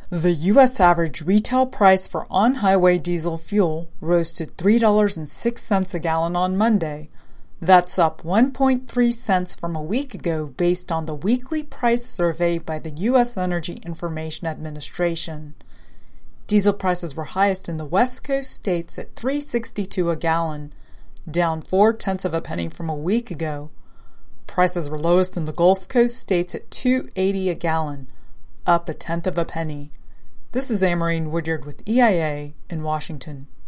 The U.S. average retail price for on-highway diesel fuel rose to $3.06 a gallon on Monday. That's up 1.3 cents from a week ago based on the weekly price survey by the U.S. Energy Information Administration. Diesel prices were highest in the West Coast states at $3.62 a gallon, down 0.4 of a penny from a week ago. Prices were lowest in the Gulf Coast states at $2.80 a gallon, up 0.1 of a penny. This is Amarine Woodyard with EIA in Washington.